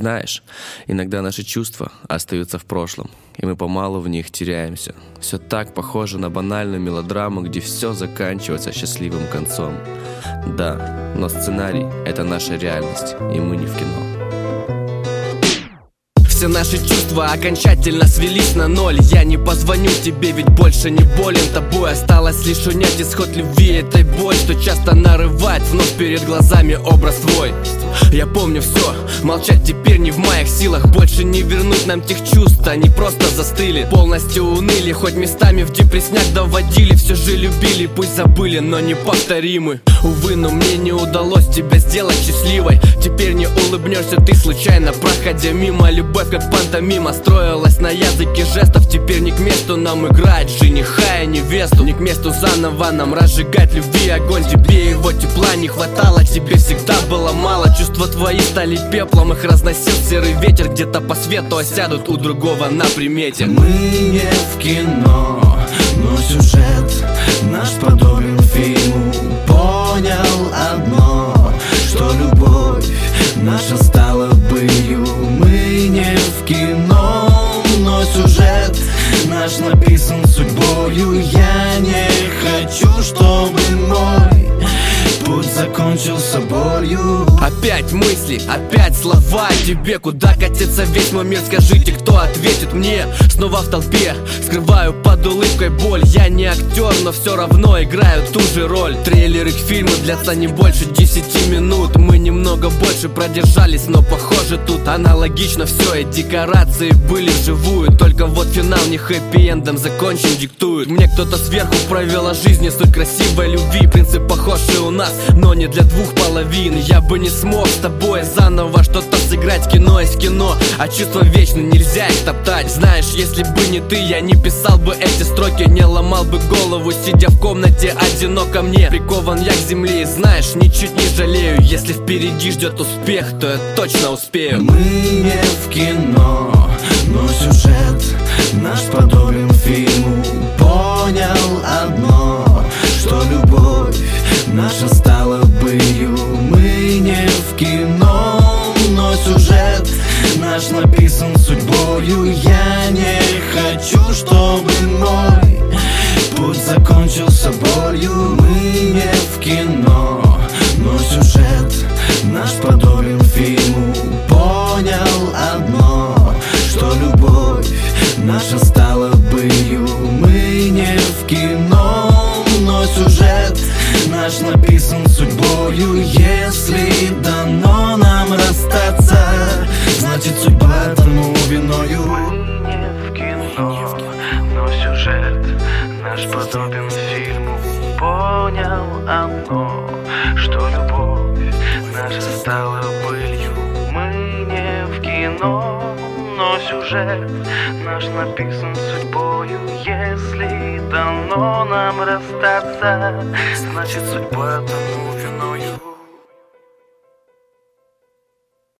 Знаешь, иногда наши чувства остаются в прошлом, и мы помалу в них теряемся. Все так похоже на банальную мелодраму, где все заканчивается счастливым концом. Да, но сценарий — это наша реальность, и мы не в кино. Все наши чувства окончательно свелись на ноль. Я не позвоню тебе, ведь больше не болен тобой. Осталось лишь унять исход любви этой боль, что часто нарывает вновь перед глазами образ твой. Я помню все, молчать теперь не в моих силах. Больше не вернуть нам тех чувств, они просто застыли. Полностью уныли, хоть местами в депресняк доводили. Все же любили, пусть забыли, но неповторимы. Увы, но мне не удалось тебя сделать счастливой. Теперь не улыбнешься ты случайно, проходя мимо. Любовь как пантомима строилась на языке жестов. Теперь не к месту нам играть жениха и невесту. Не к месту заново нам разжигать любви огонь. Тебе его тепла не хватало, тебе всегда было мало. Чувства твои стали пеплом, их разносил серый ветер. Где-то по свету осядут у другого на примете. Мы не в кино, но сюжет наш подобен фильму. Понял одно, что любовь наша стала былью. Мы не в кино, но сюжет наш написан судьбою. Я не хочу, чтобы мой путь закончился болью. Опять мысли, опять слова тебе. Куда катится весь мой мир, скажите, кто ответит мне? Снова в толпе, скрываю под улыбкой боль. Я не актер, но все равно играю ту же роль. Трейлеры к фильму длятся не больше 10 минут. Мы немного больше продержались, но похоже тут аналогично все. И декорации были вживую, только вот финал не хэппи-эндом закончен диктует. Мне кто-то сверху провел о жизни суть красивой любви. Принцип похожий у нас, но не для двух половин. Я бы не смог с тобой заново что-то сыграть. Кино есть кино, а чувства вечны, нельзя их топтать. Знаешь, если бы не ты, я не писал бы эти строки. Не ломал бы голову, сидя в комнате одиноко мне. Прикован я к земле и знаешь, ничуть не жалею. Если впереди ждет успех, то я точно успею. Мы не в кино, но сюжет наш подобен фильму. Понял одно, что любовь наша стала былью. Мы не в кино, но сюжет наш написан судьбою. Я не хочу, чтобы мой путь закончился болью. Мы не в кино, но сюжет наш подобен фильму. Понял одно, что любовь наша стала былью. Мы не в кино, но сюжет наш написан судьбою. Если дано нам расстаться, значит судьба тому виною. Мы не в кино, но сюжет наш подобен фильму. Понял оно, что любовь наша стала былью. Мы не в кино, но сюжет наш написан судьбою. Если дано нам расстаться, значит судьба тому